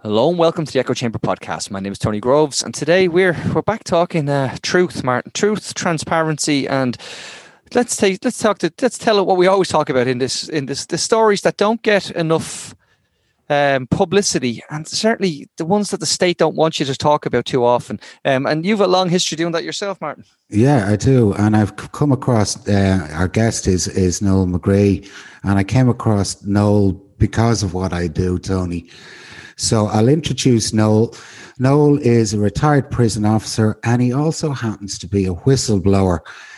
Hello and welcome to the Echo Chamber podcast. My name is Tony Groves, and today we're back talking truth, Martin, truth, transparency, and let's tell it what we always talk about in this the stories that don't get enough publicity, and certainly the ones that the state don't want you to talk about too often. And you've a long history doing that yourself, Martin. Yeah, I do, and I've come across our guest is Noel McGree, and I came across Noel because of what I do, Tony. So I'll introduce Noel. Noel is a retired prison officer, and he also happens to be a whistleblower.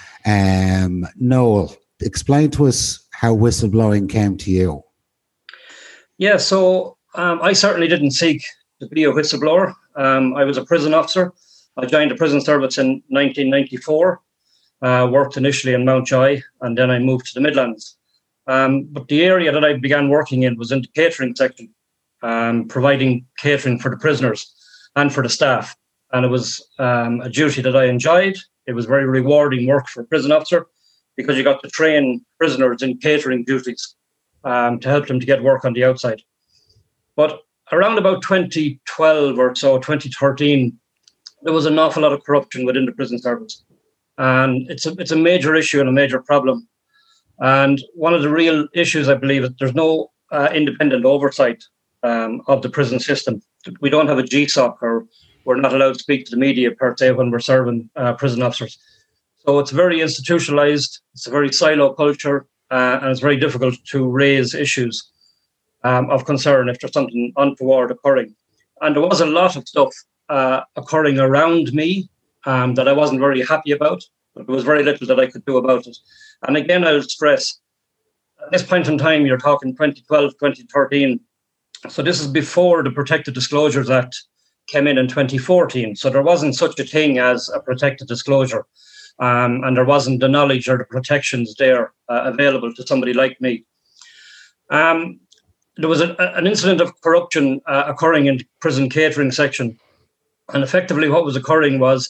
Noel, explain to us how whistleblowing came to you. Yeah, so I certainly didn't seek to be a whistleblower. I was a prison officer. I joined the prison service in 1994, worked initially in Mountjoy, and then I moved to the Midlands. But the area that I began working in was in the catering section. Providing catering for the prisoners and for the staff. And it was a duty that I enjoyed. It was very rewarding work for a prison officer because you got to train prisoners in catering duties to help them to get work on the outside. But around about 2012 or so, 2013, there was an awful lot of corruption within the prison service. And it's a major issue and a major problem. And one of the real issues, I believe, is there's no independent oversight of the prison system. We don't have a GSOC, or we're not allowed to speak to the media per se when we're serving prison officers. So it's very institutionalized, it's a very silo culture, and it's very difficult to raise issues of concern if there's something untoward occurring. And there was a lot of stuff occurring around me that I wasn't very happy about, but there was very little that I could do about it. And again, I'll stress, at this point in time, you're talking 2012, 2013, so this is before the Protected Disclosures Act came in 2014. So there wasn't such a thing as a protected disclosure. And there wasn't the knowledge or the protections there available to somebody like me. There was an incident of corruption occurring in the prison catering section. And effectively what was occurring was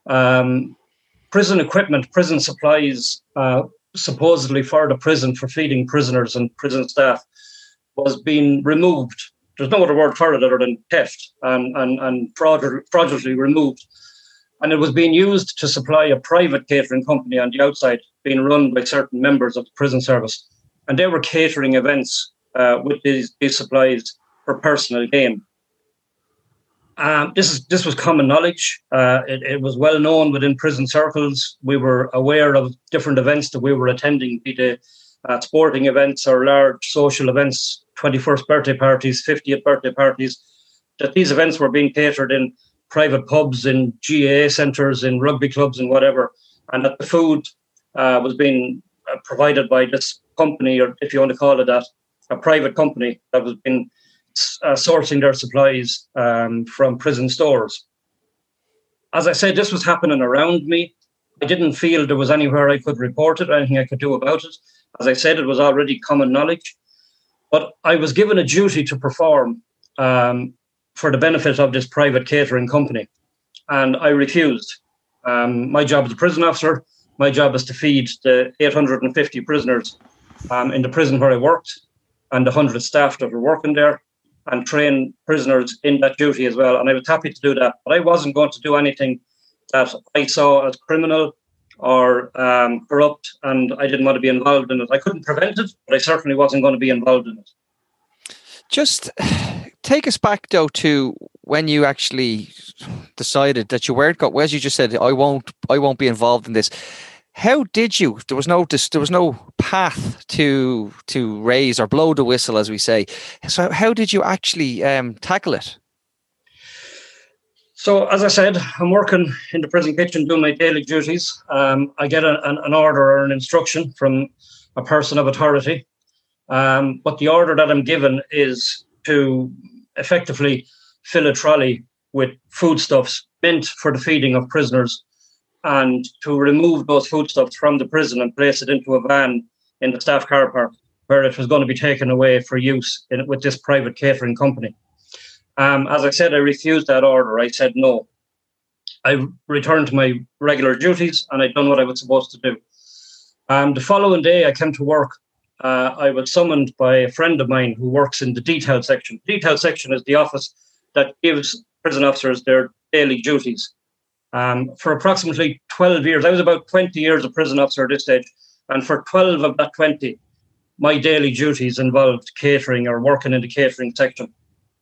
prison equipment, prison supplies, supposedly for the prison, for feeding prisoners and prison staff, was being removed. There's no other word for it other than theft and fraudulently removed. And it was being used to supply a private catering company on the outside, being run by certain members of the prison service. And they were catering events with these supplies for personal gain. This was common knowledge. It was well known within prison circles. We were aware of different events that we were attending, be they sporting events or large social events, 21st birthday parties, 50th birthday parties, that these events were being catered in private pubs, in GAA centres, in rugby clubs and whatever, and that the food was being provided by this company, or if you want to call it that, a private company that was being sourcing their supplies from prison stores. As I said, this was happening around me. I didn't feel there was anywhere I could report it, anything I could do about it. As I said, it was already common knowledge. But I was given a duty to perform for the benefit of this private catering company. And I refused. My job as a prison officer, my job is to feed the 850 prisoners in the prison where I worked and the 100 staff that were working there, and train prisoners in that duty as well. And I was happy to do that. But I wasn't going to do anything that I saw as criminal or corrupt, and I didn't want to be involved in it. I couldn't prevent it, but I certainly wasn't going to be involved in it. Just take us back, though, to when you actually decided that you weren't going, as you just said, I won't be involved in this. How did you? There was no path to raise or blow the whistle, as we say. So how did you actually tackle it? So, as I said, I'm working in the prison kitchen doing my daily duties. I get an order or an instruction from a person of authority. But the order that I'm given is to effectively fill a trolley with foodstuffs meant for the feeding of prisoners, and to remove those foodstuffs from the prison and place it into a van in the staff car park, where it was going to be taken away for use with this private catering company. As I said, I refused that order. I said no. I returned to my regular duties and I'd done what I was supposed to do. The following day I came to work. I was summoned by a friend of mine who works in the detail section. Detail section is the office that gives prison officers their daily duties. For approximately 12 years, I was about 20 years a prison officer at this stage, and for 12 of that 20, my daily duties involved catering or working in the catering section.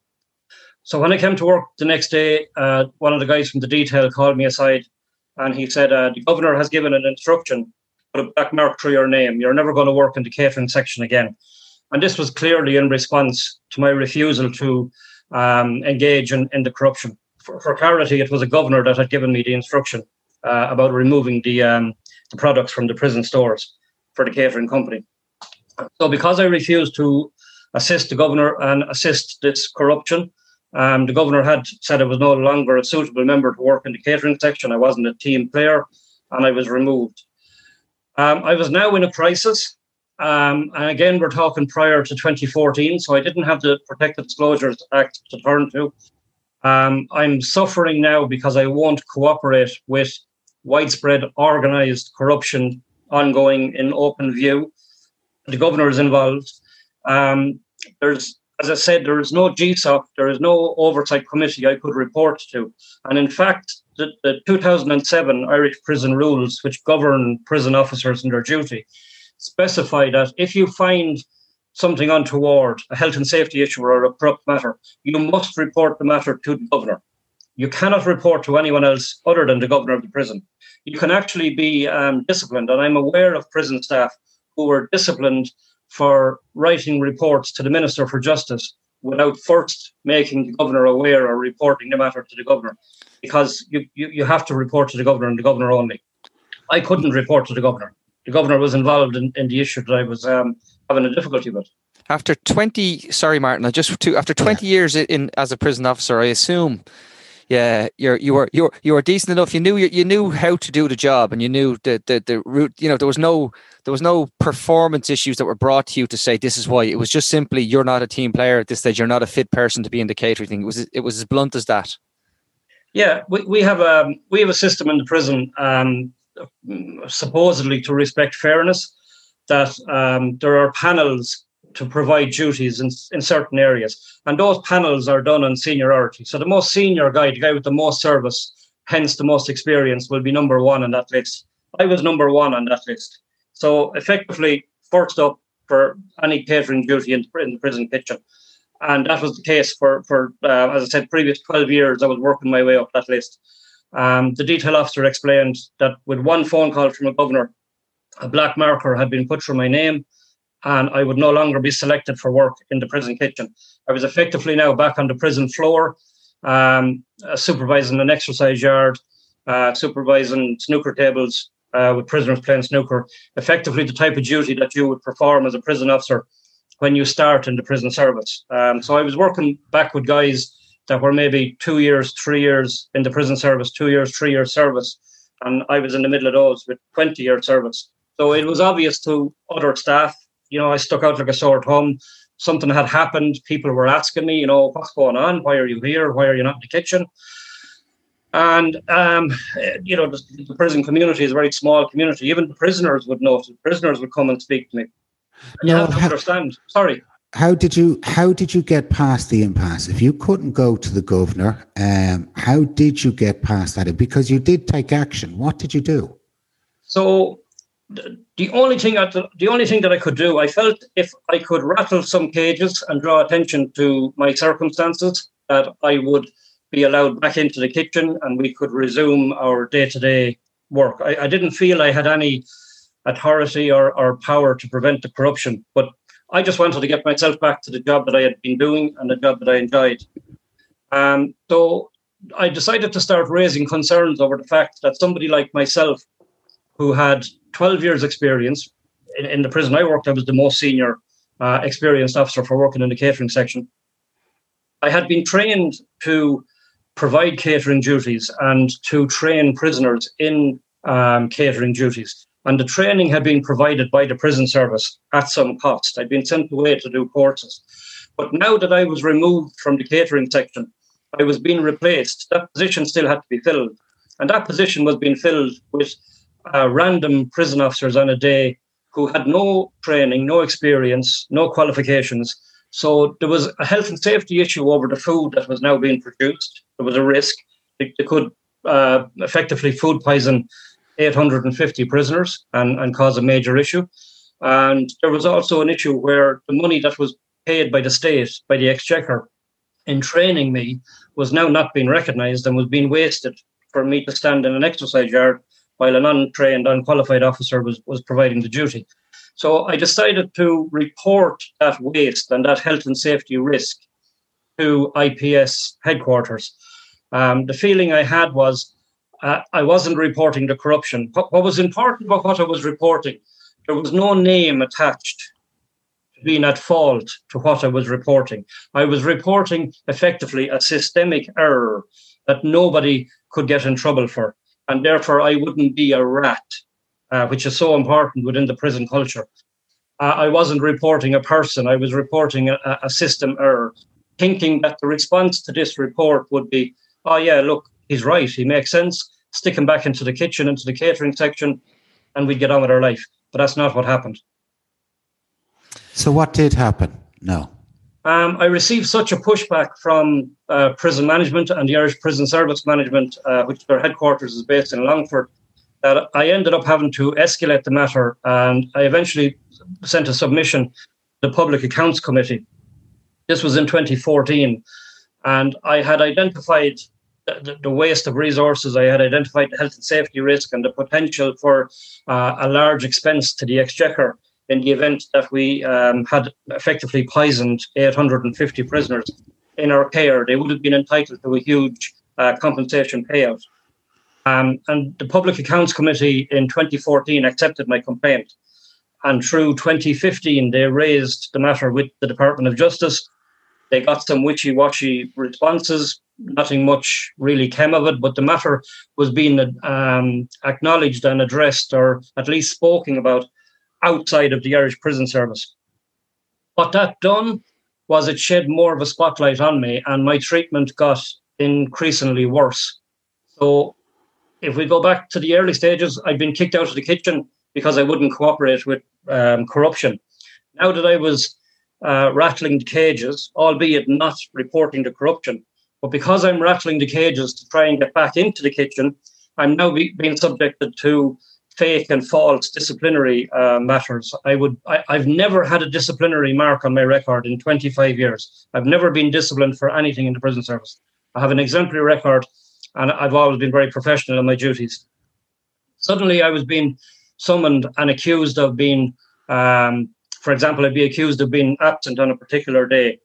So when I came to work the next day, one of the guys from the detail called me aside, and he said, the governor has given an instruction, put a black mark through your name. You're never going to work in the catering section again. And this was clearly in response to my refusal to engage in the corruption. For clarity, it was a governor that had given me the instruction about removing the products from the prison stores for the catering company. So because I refused to assist the governor and assist this corruption, the governor had said I was no longer a suitable member to work in the catering section. I wasn't a team player, and I was removed. I was now in a crisis. And again, we're talking prior to 2014, so I didn't have the Protective Disclosures Act to turn to. I'm suffering now because I won't cooperate with widespread organised corruption ongoing in open view. The governor is involved. As I said, there is no GSOC, there is no oversight committee I could report to. And in fact, the 2007 Irish prison rules, which govern prison officers and their duty, specify that if you find something untoward, a health and safety issue or a corrupt matter, you must report the matter to the governor. You cannot report to anyone else other than the governor of the prison. You can actually be disciplined, and I'm aware of prison staff who were disciplined for writing reports to the Minister for Justice without first making the governor aware or reporting the matter to the governor, because you have to report to the governor and the governor only. I couldn't report to the governor. The governor was involved in the issue that I was having a difficulty with. After 20 years in as a prison officer, I assume, yeah, you were decent enough. You knew how to do the job, and you knew the route. There was no performance issues that were brought to you to say this is why. It was just simply you're not a team player at this stage. You're not a fit person to be in the catering thing. It was as blunt as that. Yeah, we have a system in the prison, supposedly to respect fairness, that there are panels to provide duties in certain areas. And those panels are done on seniority. So the most senior guy, the guy with the most service, hence the most experience, will be number one on that list. I was number one on that list. So effectively, first up for any catering duty in the prison kitchen. And that was the case for as I said, previous 12 years, I was working my way up that list. The detail officer explained that with one phone call from a governor, a black marker had been put through my name, and I would no longer be selected for work in the prison kitchen. I was effectively now back on the prison floor, supervising an exercise yard, supervising snooker tables with prisoners playing snooker, effectively the type of duty that you would perform as a prison officer when you start in the prison service. So I was working back with guys that were maybe 2 years, 3 years in the prison service, 2 years, 3 years service, and I was in the middle of those with 20-year service. So it was obvious to other staff. I stuck out like a sore thumb. Something had happened. People were asking me, what's going on? Why are you here? Why are you not in the kitchen? And, the prison community is a very small community. Even the prisoners would know. The prisoners would come and speak to me. And you have to understand. Sorry. How did you get past the impasse? If you couldn't go to the governor, how did you get past that? Because you did take action. What did you do? So the only thing that I could do, I felt if I could rattle some cages and draw attention to my circumstances, that I would be allowed back into the kitchen and we could resume our day-to-day work. I didn't feel I had any authority or power to prevent the corruption, but I just wanted to get myself back to the job that I had been doing and the job that I enjoyed. So I decided to start raising concerns over the fact that somebody like myself, who had 12 years experience in the prison I worked, I was the most senior experienced officer for working in the catering section. I had been trained to provide catering duties and to train prisoners in catering duties. And the training had been provided by the prison service at some cost. I'd been sent away to do courses. But now that I was removed from the catering section, I was being replaced. That position still had to be filled. And that position was being filled with random prison officers on a day who had no training, no experience, no qualifications, So there was a health and safety issue over the food that was now being produced. There was a risk. They could effectively food poison 850 prisoners and cause a major issue. And there was also an issue where the money that was paid by the state, by the Exchequer, in training me was now not being recognised and was being wasted for me to stand in an exercise yard while an untrained, unqualified officer was providing the duty. So I decided to report that waste and that health and safety risk to IPS headquarters. The feeling I had was I wasn't reporting the corruption. What was important about what I was reporting, there was no name attached to being at fault to what I was reporting. I was reporting effectively a systemic error that nobody could get in trouble for. And therefore, I wouldn't be a rat, which is so important within the prison culture. I wasn't reporting a person. I was reporting a system error, thinking that the response to this report would be, oh, yeah, look, he's right. He makes sense. Stick him back into the kitchen, into the catering section, and we'd get on with our life. But that's not what happened. So what did happen? No. I received such a pushback from prison management and the Irish Prison Service Management, which their headquarters is based in Longford, that I ended up having to escalate the matter, and I eventually sent a submission to the Public Accounts Committee. This was in 2014, and I had identified the waste of resources. I had identified the health and safety risk and the potential for a large expense to the Exchequer in the event that we had effectively poisoned 850 prisoners in our care. They would have been entitled to a huge compensation payout. And the Public Accounts Committee in 2014 accepted my complaint. And through 2015, they raised the matter with the Department of Justice. They got some wishy-washy responses. Nothing much really came of it, but the matter was being acknowledged and addressed, or at least spoken about, outside of the Irish Prison Service. What that done was it shed more of a spotlight on me, and my treatment got increasingly worse. So if we go back to the early stages, I'd been kicked out of the kitchen because I wouldn't cooperate with corruption. Now that I was rattling the cages, albeit not reporting the corruption, but because I'm rattling the cages to try and get back into the kitchen, I'm now being subjected to fake and false disciplinary matters. I've never had a disciplinary mark on my record in 25 years. I've never been disciplined for anything in the prison service. I have an exemplary record, and I've always been very professional in my duties. Suddenly, I was being summoned and accused of being, for example, I'd be accused of being absent on a particular day.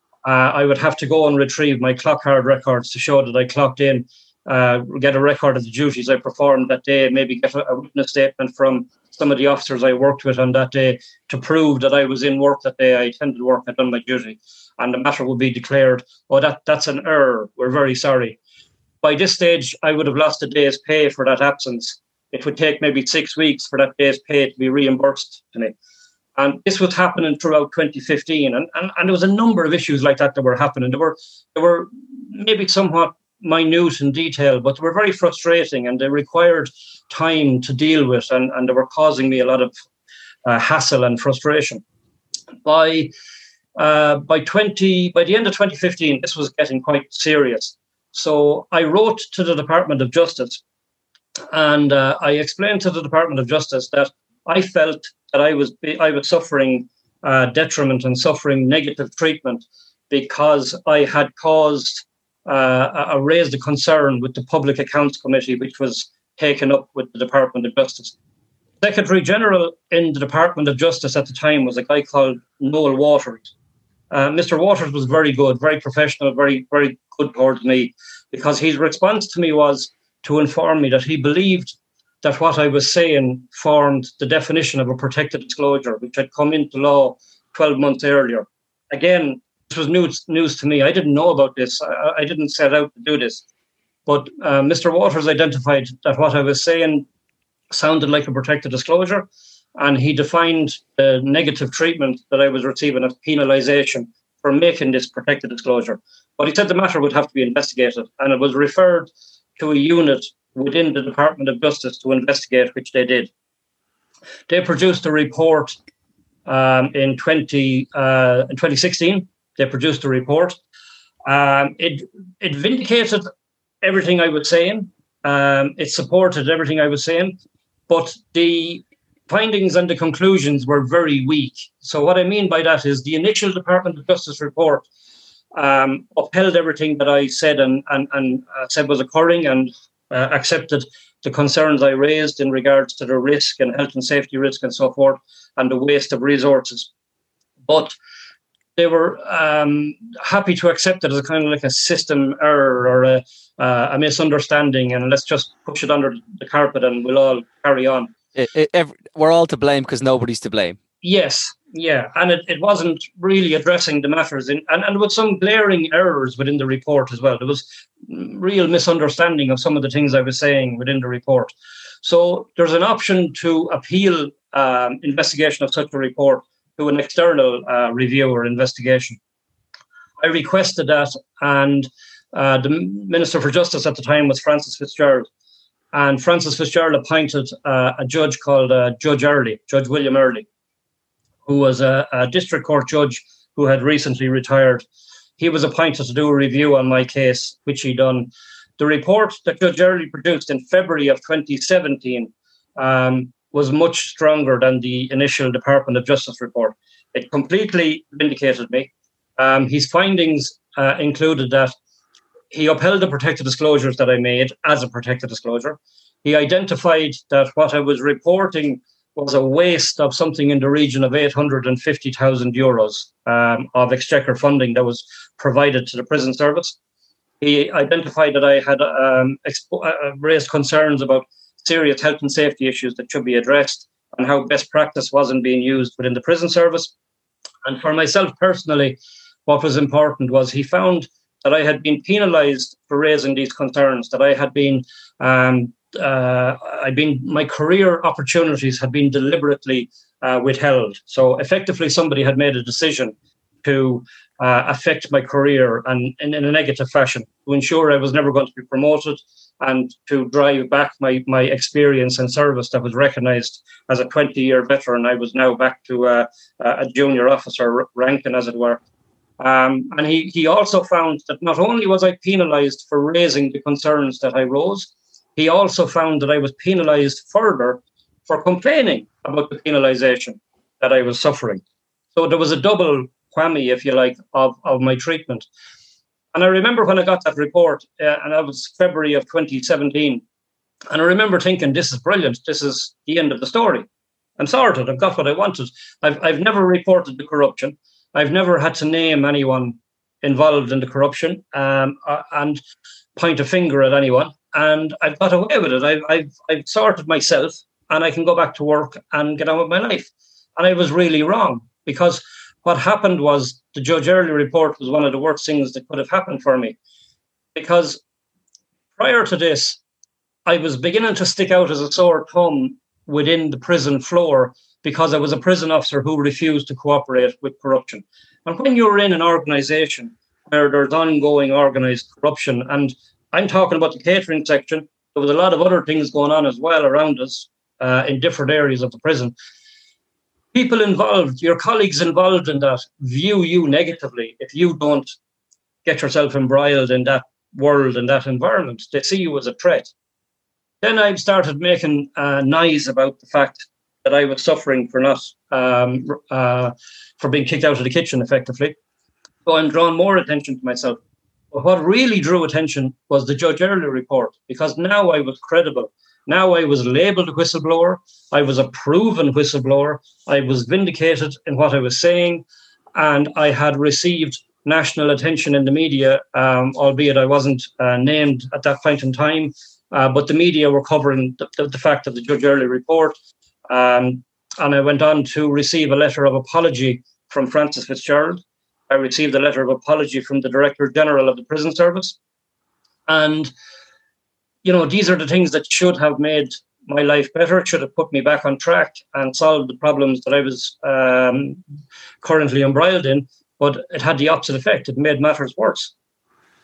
I would have to go and retrieve my clock card records to show that I clocked in, get a record of the duties I performed that day, maybe get a witness statement from some of the officers I worked with on that day to prove that I was in work that day, I attended work, I'd done my duty. And the matter would be declared, oh, that's an error, we're very sorry. By this stage, I would have lost a day's pay for that absence. It would take maybe 6 weeks for that day's pay to be reimbursed to me. And this was happening throughout 2015. And there was a number of issues like that were happening. They were maybe somewhat minute in detail, but they were very frustrating, and they required time to deal with, and they were causing me a lot of hassle and frustration. By the end of 2015, this was getting quite serious. So I wrote to the Department of Justice, and I explained to the Department of Justice that I felt that I was suffering detriment and suffering negative treatment because I had raised a concern with the Public Accounts Committee, which was taken up with the Department of Justice. Secretary General in the Department of Justice at the time was a guy called Noel Waters. Mr. Waters was very good, very professional, very, very good towards me, because his response to me was to inform me that he believed that what I was saying formed the definition of a protected disclosure, which had come into law 12 months earlier. Again, this was news to me. I didn't know about this. I didn't set out to do this. But Mr. Waters identified that what I was saying sounded like a protected disclosure, and he defined the negative treatment that I was receiving as penalisation for making this protected disclosure. But he said the matter would have to be investigated, and it was referred to a unit within the Department of Justice to investigate, which they did. They produced a report in 2016. They produced a report. It vindicated everything I was saying. It supported everything I was saying, but the findings and the conclusions were very weak. So what I mean by that is the initial Department of Justice report upheld everything that I said and said was occurring, and accepted the concerns I raised in regards to the risk and health and safety risk and so forth, and the waste of resources. But they were happy to accept it as a kind of like a system error or a misunderstanding, and let's just push it under the carpet and we'll all carry on. We're all to blame because nobody's to blame. Yes, yeah, and it wasn't really addressing the matters, and with some glaring errors within the report as well. There was real misunderstanding of some of the things I was saying within the report. So there's an option to appeal investigation of such a report to an external review or investigation. I requested that, and the Minister for Justice at the time was Francis Fitzgerald. And Francis Fitzgerald appointed a judge called Judge William Early, who was a district court judge who had recently retired. He was appointed to do a review on my case, which he done. The report that Judge Early produced in February of 2017 was much stronger than the initial Department of Justice report. It completely vindicated me. His findings included that he upheld the protected disclosures that I made as a protected disclosure. He identified that what I was reporting was a waste of something in the region of €850,000 of exchequer funding that was provided to the prison service. He identified that I had raised concerns about serious health and safety issues that should be addressed, and how best practice wasn't being used within the prison service. And for myself personally, what was important was he found that I had been penalised for raising these concerns, that I had been, my career opportunities had been deliberately withheld. So effectively, somebody had made a decision to affect my career and in a negative fashion, to ensure I was never going to be promoted, and to drive back my experience and service that was recognised as a 20-year veteran. I was now back to a junior officer ranking, as it were. And he also found that not only was I penalised for raising the concerns that I rose, he also found that I was penalised further for complaining about the penalisation that I was suffering. So there was a double whammy, if you like, of my treatment. And I remember when I got that report, and that was February of 2017, and I remember thinking, this is brilliant. This is the end of the story. I'm sorted. I've got what I wanted. I've never reported the corruption. I've never had to name anyone involved in the corruption and point a finger at anyone. And I've got away with it. I've sorted myself, and I can go back to work and get on with my life. And I was really wrong, because what happened was the Judge Early report was one of the worst things that could have happened for me. Because prior to this, I was beginning to stick out as a sore thumb within the prison floor, because I was a prison officer who refused to cooperate with corruption. And when you're in an organisation where there's ongoing organised corruption, and I'm talking about the catering section, there was a lot of other things going on as well around us in different areas of the prison. People involved, your colleagues involved in that, view you negatively if you don't get yourself embroiled in that world and that environment. They see you as a threat. Then I started making noise about the fact that I was suffering for not for being kicked out of the kitchen, effectively. So I'm drawing more attention to myself. But what really drew attention was the Judge Early report, because now I was credible. Now I was labelled a whistleblower. I was a proven whistleblower. I was vindicated in what I was saying, and I had received national attention in the media, albeit I wasn't named at that point in time. But the media were covering the fact of the Judge Early report. And I went on to receive a letter of apology from Francis Fitzgerald. I received a letter of apology from the Director General of the Prison Service. And, you know, these are the things that should have made my life better. It should have put me back on track and solved the problems that I was currently embroiled in. But it had the opposite effect. It made matters worse.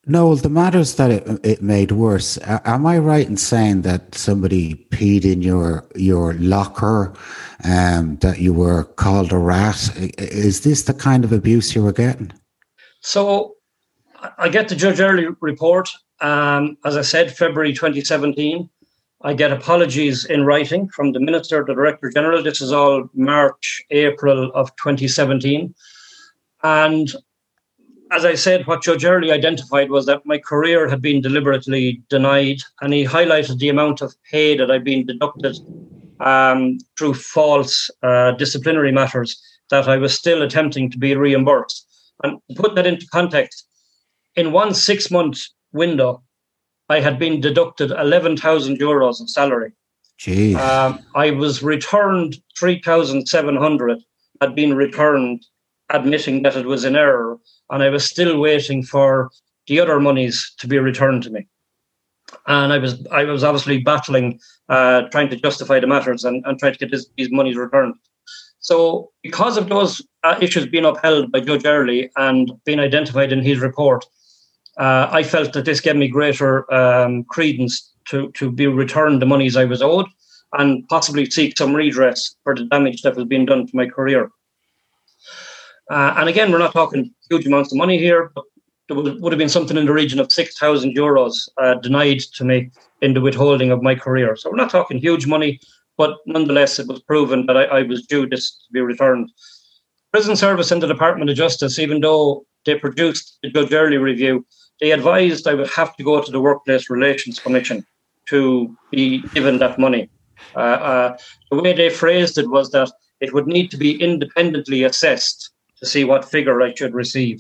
No, the matters that it made worse. Am I right in saying that somebody peed in your locker, that you were called a rat? Is this the kind of abuse you were getting? So I get the Judge Early report. As I said, February 2017. I get apologies in writing from the Minister, the Director General. This is all March, April of 2017. And as I said, what Judge Early identified was that my career had been deliberately denied, and he highlighted the amount of pay that I'd been deducted through false disciplinary matters that I was still attempting to be reimbursed. And to put that into context, in one 6-month window, I had been deducted 11,000 euros of salary. Jeez. I was returned 3,700, had been returned, admitting that it was in error, and I was still waiting for the other monies to be returned to me. And I was obviously battling, trying to justify the matters and trying to get these monies returned. So because of those issues being upheld by Judge Early and being identified in his report, I felt that this gave me greater credence to be returned the monies I was owed and possibly seek some redress for the damage that was being done to my career. And again, we're not talking huge amounts of money here, but there would have been something in the region of 6,000 euros denied to me in the withholding of my career. So we're not talking huge money, but nonetheless, it was proven that I was due this to be returned. Prison Service and the Department of Justice, even though they produced the Judge Early review, they advised I would have to go to the Workplace Relations Commission to be given that money. The way they phrased it was that it would need to be independently assessed to see what figure I should receive.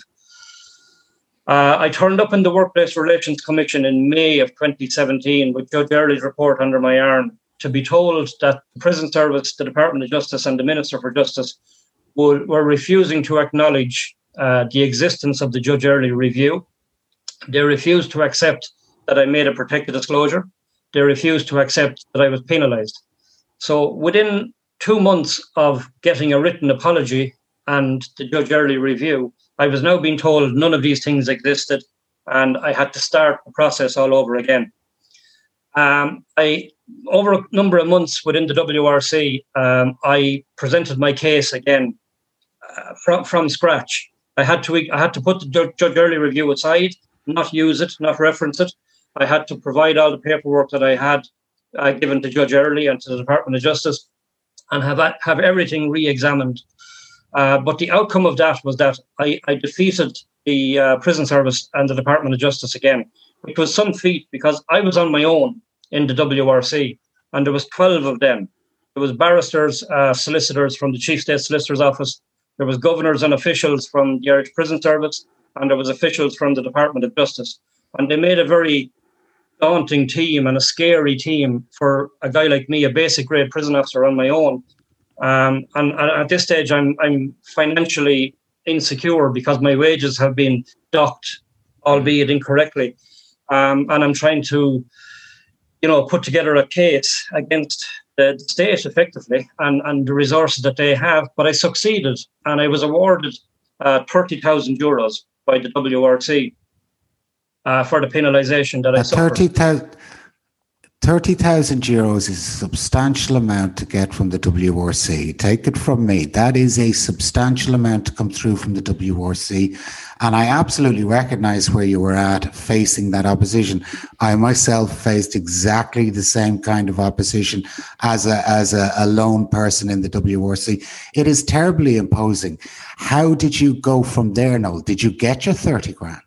I turned up in the Workplace Relations Commission in May of 2017 with Judge Early's report under my arm to be told that the Prison Service, the Department of Justice and the Minister for Justice were refusing to acknowledge the existence of the Judge Early review. They refused to accept that I made a protected disclosure. They refused to accept that I was penalised. So within 2 months of getting a written apology and the Judge Early review, I was now being told none of these things existed and I had to start the process all over again. Over a number of months within the WRC, I presented my case again from scratch. I had to put the Judge Early review aside, not use it, not reference it. I had to provide all the paperwork that I had given to Judge Early and to the Department of Justice and have everything re-examined. But the outcome of that was that I defeated the Prison Service and the Department of Justice again, which was some feat because I was on my own in the WRC and there was 12 of them. There was barristers, solicitors from the Chief State Solicitor's Office. There was governors and officials from the Irish Prison Service, and there was officials from the Department of Justice. And they made a very daunting team and a scary team for a guy like me, a basic grade prison officer on my own. And at this stage, I'm financially insecure because my wages have been docked, albeit incorrectly. And I'm trying to, put together a case against the state effectively and the resources that they have. But I succeeded and I was awarded 30,000 euros by the WRC for the penalisation that I suffered. 30,000 euros is a substantial amount to get from the WRC. Take it from me. That is a substantial amount to come through from the WRC. And I absolutely recognise where you were at facing that opposition. I myself faced exactly the same kind of opposition as a lone person in the WRC. It is terribly imposing. How did you go from there, Noel? Did you get your 30 grand?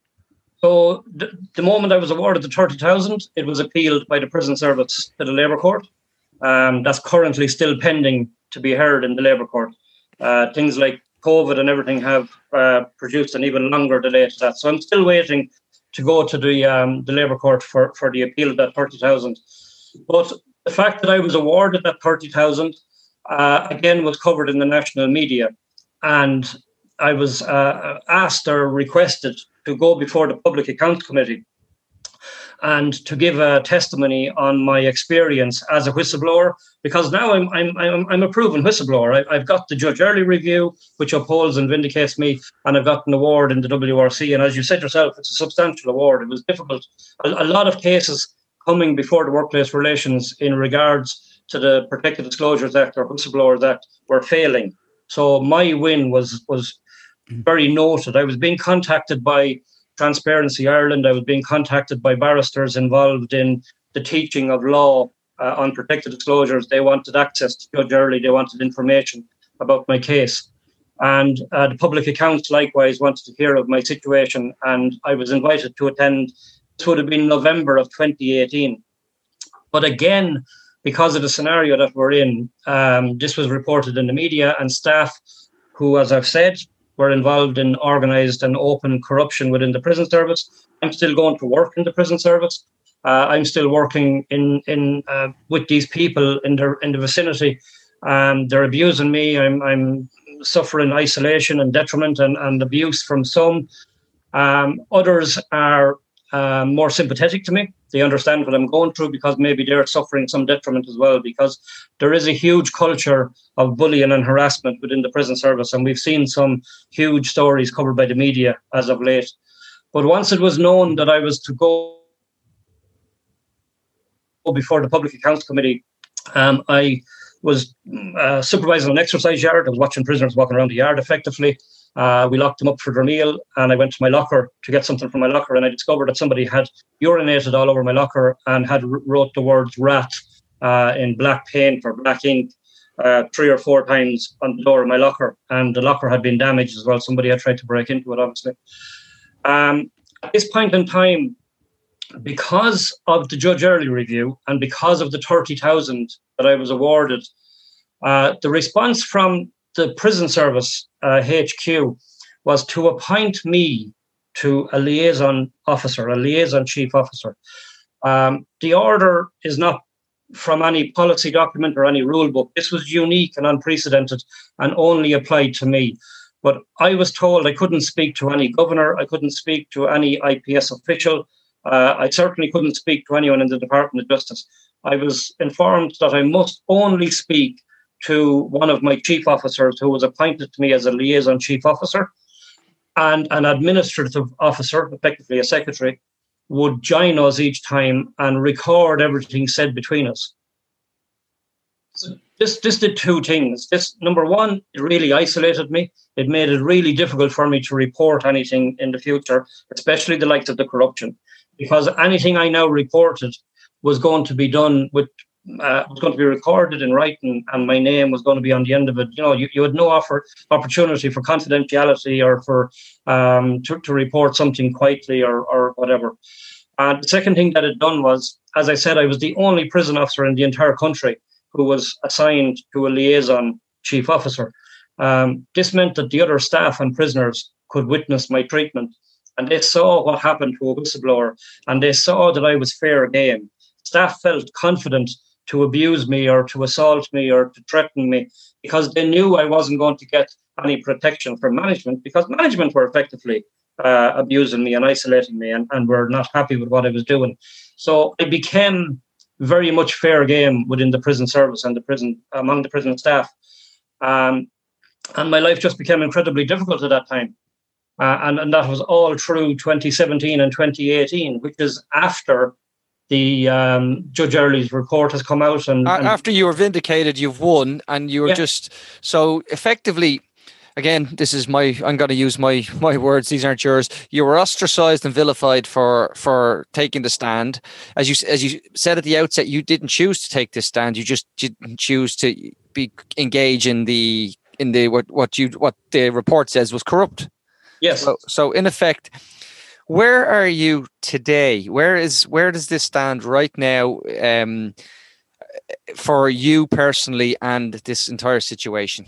So the moment I was awarded the 30,000, it was appealed by the Prison Service to the Labour Court. That's currently still pending to be heard in the Labour Court. Things like COVID and everything have produced an even longer delay to that. So I'm still waiting to go to the Labour Court for the appeal of that 30,000. But the fact that I was awarded that 30,000 again was covered in the national media, and I was asked or requested to go before the Public Accounts Committee and to give a testimony on my experience as a whistleblower, because now I'm a proven whistleblower. I've got the Judge Early Review, which upholds and vindicates me, and I've got an award in the WRC. And as you said yourself, it's a substantial award. It was difficult. A lot of cases coming before the Workplace Relations in regards to the Protected Disclosures Act or Whistleblowers Act were failing. So my win was very noted. I was being contacted by Transparency Ireland. I was being contacted by barristers involved in the teaching of law on protected disclosures. They wanted access to Judge Early. They wanted information about my case. And the public accounts likewise wanted to hear of my situation. And I was invited to attend. This would have been November of 2018. But again, because of the scenario that we're in, this was reported in the media, and staff who, as I've said, were involved in organised and open corruption within the prison service. I'm still going to work in the prison service. I'm still working in with these people in the vicinity. They're abusing me. I'm suffering isolation and detriment and abuse from some. Others are more sympathetic to me. They understand what I'm going through because maybe they're suffering some detriment as well, because there is a huge culture of bullying and harassment within the prison service. And we've seen some huge stories covered by the media as of late. But once it was known that I was to go before the Public Accounts Committee, I was supervising an exercise yard. I was watching prisoners walking around the yard effectively. We locked them up for their meal, and I went to my locker to get something from my locker, and I discovered that somebody had urinated all over my locker and had wrote the words rat in black paint or black ink 3 or 4 times on the door of my locker, and the locker had been damaged as well. Somebody had tried to break into it, obviously. At this point in time, because of the Judge Early Review and because of the 30,000 that I was awarded, the response from the prison service HQ was to appoint me to a liaison officer, a liaison chief officer. The order is not from any policy document or any rule book. This was unique and unprecedented and only applied to me. But I was told I couldn't speak to any governor. I couldn't speak to any IPS official. I certainly couldn't speak to anyone in the Department of Justice. I was informed that I must only speak to one of my chief officers who was appointed to me as a liaison chief officer, and an administrative officer, effectively a secretary, would join us each time and record everything said between us. So this did 2 things. This, number one, it really isolated me. It made it really difficult for me to report anything in the future, especially the likes of the corruption, because anything I now reported was going to be done with was going to be recorded in writing, and my name was going to be on the end of it. You know, you had no opportunity for confidentiality or for to report something quietly or whatever. The second thing that it done was, as I said, I was the only prison officer in the entire country who was assigned to a liaison chief officer. This meant that the other staff and prisoners could witness my treatment, and they saw what happened to a whistleblower, and they saw that I was fair game. Staff felt confident to abuse me or to assault me or to threaten me because they knew I wasn't going to get any protection from management, because management were effectively abusing me and isolating me and were not happy with what I was doing. So I became very much fair game within the prison service and the prison among the prison staff. And my life just became incredibly difficult at that time. And that was all through 2017 and 2018, which is after the Judge Early's report has come out. And after you were vindicated, you've won, and you were just so effectively. Again, this is I'm going to use my words. These aren't yours. You were ostracized and vilified for taking the stand. As you said at the outset, you didn't choose to take this stand. You just didn't choose to engage in the what the report says was corrupt. Yes. So in effect, where are you today? Where does this stand right now for you personally and this entire situation?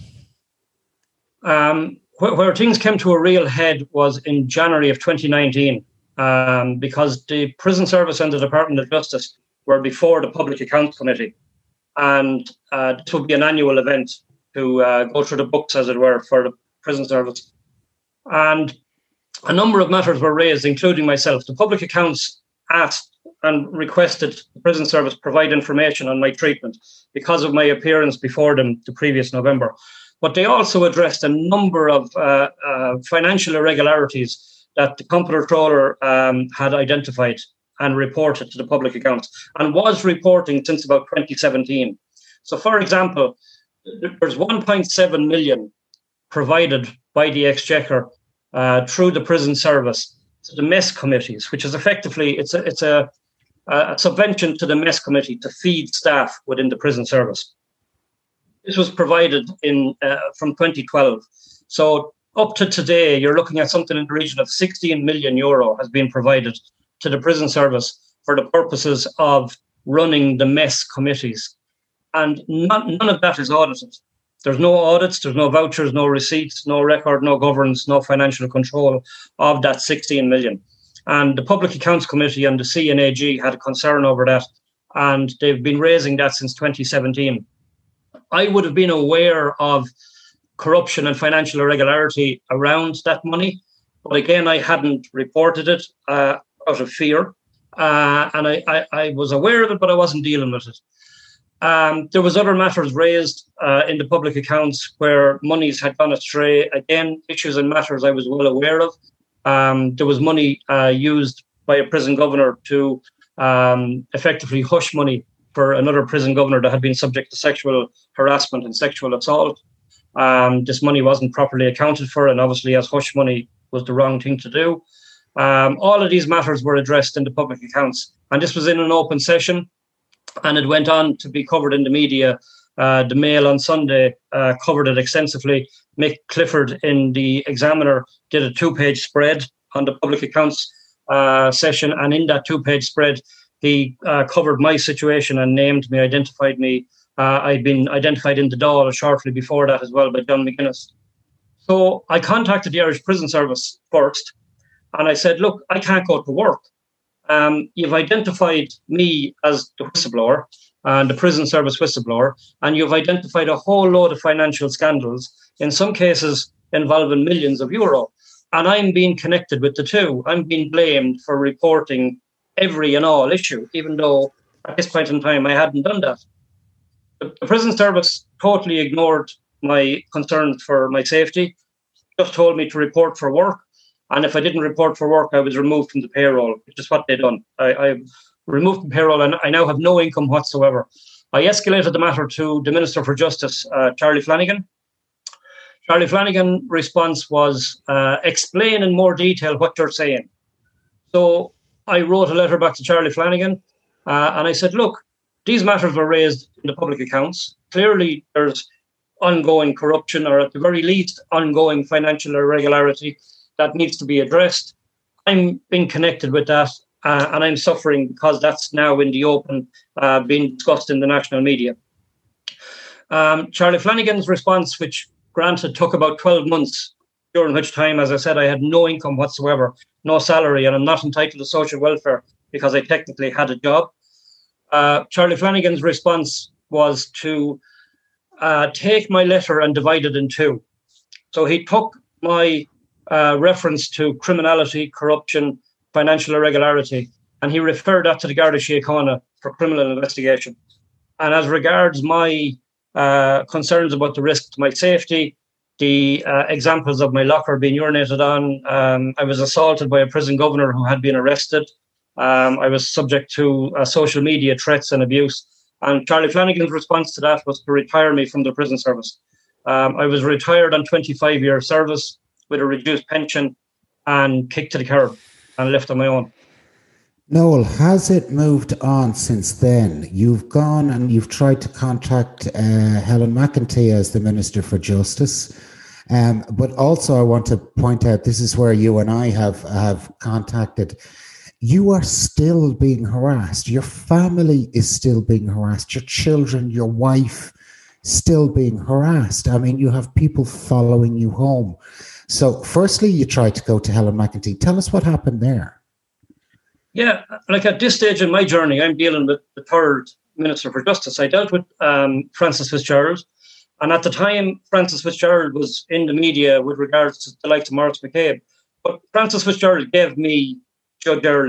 Where things came to a real head was in January of 2019, because the prison service and the Department of Justice were before the Public Accounts Committee, and this would be an annual event to go through the books, as it were, for the prison service. And a number of matters were raised, including myself. The Public Accounts asked and requested the prison service provide information on my treatment because of my appearance before them the previous November. But they also addressed a number of financial irregularities that the comptroller had identified and reported to the public accounts, and was reporting since about 2017. So, for example, there's 1.7 million provided by the Exchequer through the prison service to the mess committees, which is effectively it's a subvention to the mess committee to feed staff within the prison service. This was provided in from 2012. So up to today, you're looking at something in the region of 16 million euro has been provided to the prison service for the purposes of running the mess committees. And none of that is audited. There's no audits, there's no vouchers, no receipts, no record, no governance, no financial control of that 16 million. And the Public Accounts Committee and the CNAG had a concern over that, and they've been raising that since 2017. I would have been aware of corruption and financial irregularity around that money, but again, I hadn't reported it out of fear, and I was aware of it, but I wasn't dealing with it. There was other matters raised in the public accounts where monies had gone astray. Again, issues and matters I was well aware of. There was money used by a prison governor to effectively hush money for another prison governor that had been subject to sexual harassment and sexual assault. This money wasn't properly accounted for, and obviously as hush money was the wrong thing to do. All of these matters were addressed in the public accounts, and this was in an open session, and it went on to be covered in the media. The Mail on Sunday covered it extensively. Mick Clifford in the Examiner did a 2-page spread on the public accounts session, and in that 2-page spread, he covered my situation and named me, identified me. I'd been identified in the Dáil shortly before that as well by John McGuinness. So I contacted the Irish Prison Service first, and I said, look, I can't go to work. You've identified me as the whistleblower and the prison service whistleblower, and you've identified a whole load of financial scandals, in some cases involving millions of euro. And I'm being connected with the two. I'm being blamed for reporting every and all issue, even though at this point in time I hadn't done that. The prison service totally ignored my concerns for my safety, just told me to report for work. And if I didn't report for work, I was removed from the payroll, which is what they'd done. I removed from payroll, and I now have no income whatsoever. I escalated the matter to the Minister for Justice, Charlie Flanagan. Charlie Flanagan's response was, explain in more detail what you're saying. So I wrote a letter back to Charlie Flanagan, and I said, look, these matters were raised in the public accounts. Clearly, there's ongoing corruption, or at the very least, ongoing financial irregularity that needs to be addressed. I'm being connected with that, and I'm suffering because that's now in the open, being discussed in the national media. Charlie Flanagan's response, which granted took about 12 months, during which time, as I said, I had no income whatsoever, no salary, and I'm not entitled to social welfare because I technically had a job. Charlie Flanagan's response was to take my letter and divide it in two. So he took my reference to criminality, corruption, financial irregularity, and he referred that to the Garda Síochána for criminal investigation. And as regards my concerns about the risk to my safety, the examples of my locker being urinated on, I was assaulted by a prison governor who had been arrested. I was subject to social media threats and abuse. And Charlie Flanagan's response to that was to retire me from the prison service. I was retired on 25-year service with a reduced pension and kicked to the curb and left on my own. Noel, has it moved on since then? You've gone and you've tried to contact Helen McEntee as the Minister for Justice. But also I want to point out, this is where you and I have contacted. You are still being harassed. Your family is still being harassed. Your children, your wife, still being harassed. I mean, you have people following you home. So firstly, you tried to go to Helen McEntee. Tell us what happened there. Yeah, like at this stage in my journey, I'm dealing with the third Minister for Justice. I dealt with Frances Fitzgerald. And at the time, Frances Fitzgerald was in the media with regards to the likes of Maurice McCabe. But Frances Fitzgerald gave me Judge Early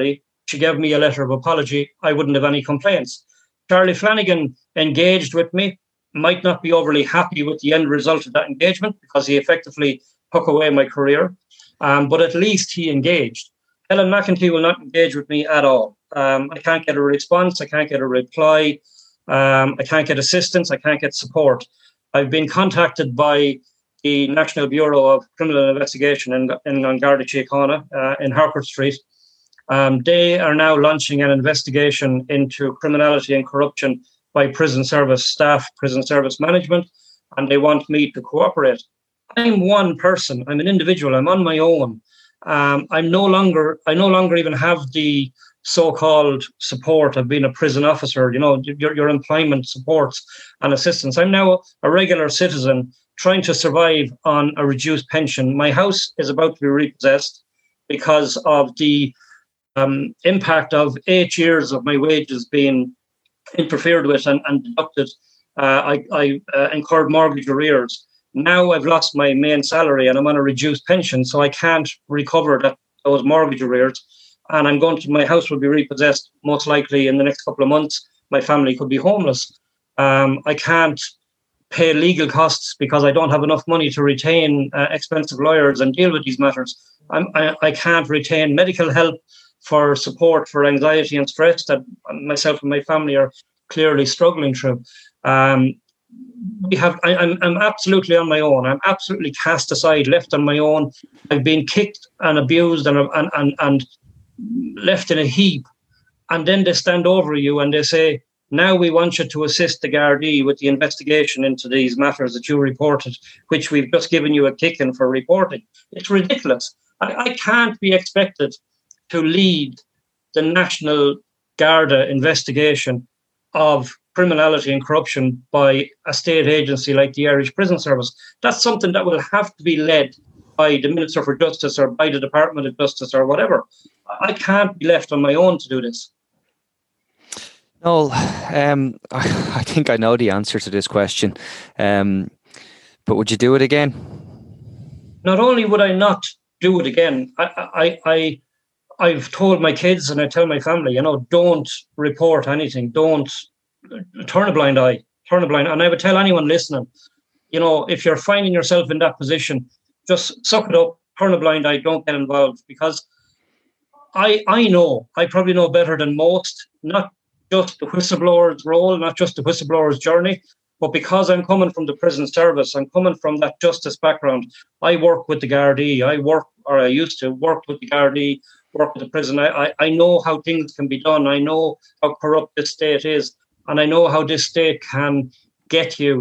she gave me a letter of apology, I wouldn't have any complaints. Charlie Flanagan engaged with me, might not be overly happy with the end result of that engagement because he effectively took away my career, but at least he engaged. Helen McEntee will not engage with me at all. I can't get a response, I can't get a reply, I can't get assistance, I can't get support. I've been contacted by the National Bureau of Criminal Investigation in Garda Síochána in Harcourt Street. They are now launching an investigation into criminality and corruption by prison service staff, prison service management, and they want me to cooperate. I'm one person, I'm an individual, I'm on my own. I no longer even have the so-called support of being a prison officer, your employment supports and assistance. I'm now a regular citizen trying to survive on a reduced pension. My house is about to be repossessed because of the impact of 8 years of my wages being interfered with and deducted. I incurred mortgage arrears. Now I've lost my main salary and I'm on a reduced pension, so I can't recover those mortgage arrears. And my house will be repossessed most likely in the next couple of months. My family could be homeless. I can't pay legal costs because I don't have enough money to retain expensive lawyers and deal with these matters. I can't retain medical help for support for anxiety and stress that myself and my family are clearly struggling through. I'm absolutely on my own. I'm absolutely cast aside, left on my own. I've been kicked and abused and left in a heap. And then they stand over you and they say, now we want you to assist the Gardaí with the investigation into these matters that you reported, which we've just given you a kick-in for reporting. It's ridiculous. I can't be expected to lead the National Garda investigation of criminality and corruption by a state agency like the Irish Prison Service. That's something that will have to be led by the Minister for Justice or by the Department of Justice or whatever. I can't be left on my own to do this. Noel, I think I know the answer to this question, but would you do it again? Not only would I not do it again, I've told my kids and I tell my family, don't report anything, don't turn a blind eye. And I would tell anyone listening, if you're finding yourself in that position, just suck it up, turn a blind eye, don't get involved, because I probably know better than most, not just the whistleblower's role, not just the whistleblower's journey, but because I'm coming from the prison service, I'm coming from that justice background. I work with the Gardaí, I used to work with the Gardaí, work with the prison. I know how things can be done. I know how corrupt this state is, and I know how this state can get you.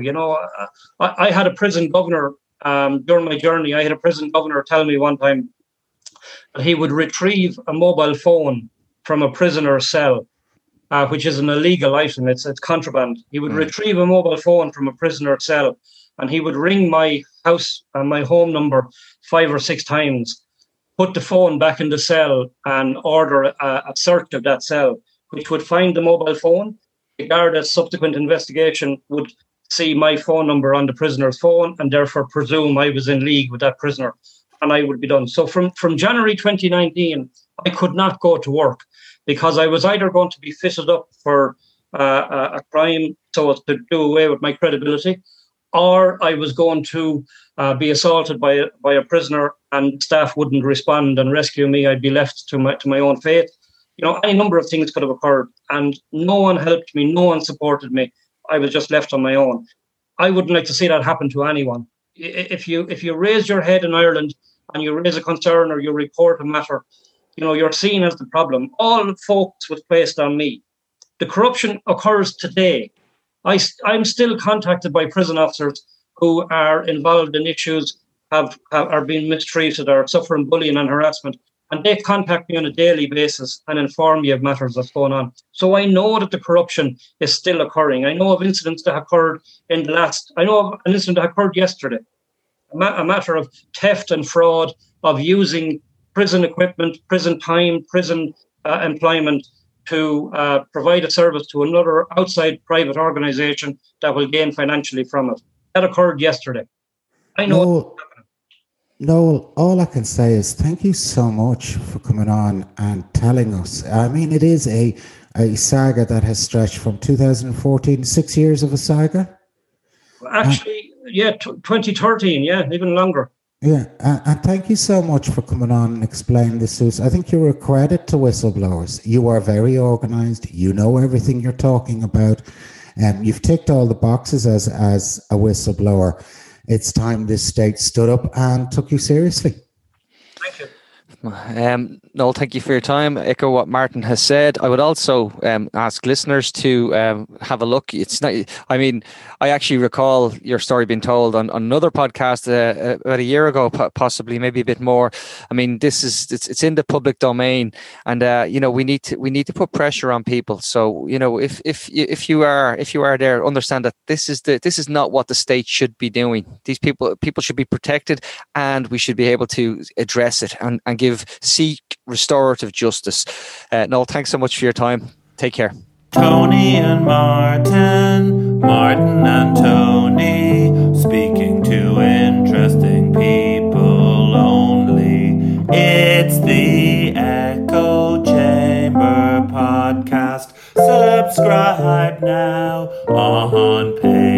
I had a prison governor during my journey. I had a prison governor tell me one time that he would retrieve a mobile phone from a prisoner's cell, which is an illegal item. It's contraband. He would retrieve a mobile phone from a prisoner's cell, and he would ring my house and my home number 5 or 6 times, put the phone back in the cell and order a search of that cell, which would find the mobile phone. The Garda's subsequent investigation would see my phone number on the prisoner's phone and therefore presume I was in league with that prisoner, and I would be done. So from January 2019, I could not go to work because I was either going to be fitted up for a crime so as to do away with my credibility, or I was going to be assaulted by a prisoner and staff wouldn't respond and rescue me. I'd be left to my own fate. Any number of things could have occurred, and no one helped me, no one supported me. I was just left on my own. I wouldn't like to see that happen to anyone. If you raise your head in Ireland and you raise a concern or you report a matter, you're seen as the problem. All the focus was placed on me. The corruption occurs today. I'm still contacted by prison officers who are involved in issues, are being mistreated or suffering bullying and harassment. And they contact me on a daily basis and inform me of matters that's going on. So I know that the corruption is still occurring. I know of incidents that occurred I know of an incident that occurred yesterday. A matter of theft and fraud, of using prison equipment, prison time, prison employment to provide a service to another outside private organisation that will gain financially from it. That occurred yesterday. I know. Noel, all I can say is thank you so much for coming on and telling us. I mean, it is a saga that has stretched from 2014, 6 years of a saga. Actually, 2013, even longer. Yeah, and thank you so much for coming on and explaining this to us. I think you're a credit to whistleblowers. You are very organised. You know everything you're talking about. You've ticked all the boxes as a whistleblower. It's time this state stood up and took you seriously. Thank you. Noel, thank you for your time. Echo what Martin has said. I would also ask listeners to have a look. It's not. I mean, I actually recall your story being told on another podcast about a year ago, possibly maybe a bit more. I mean, it's in the public domain, and we need to put pressure on people. So if you are there, understand that this is not what the state should be doing. These people should be protected, and we should be able to address it and seek restorative justice. Noel, thanks so much for your time. Take care. Tony and Martin and Tony, speaking to interesting people only. It's the Echo Chamber podcast. Subscribe now on Patreon.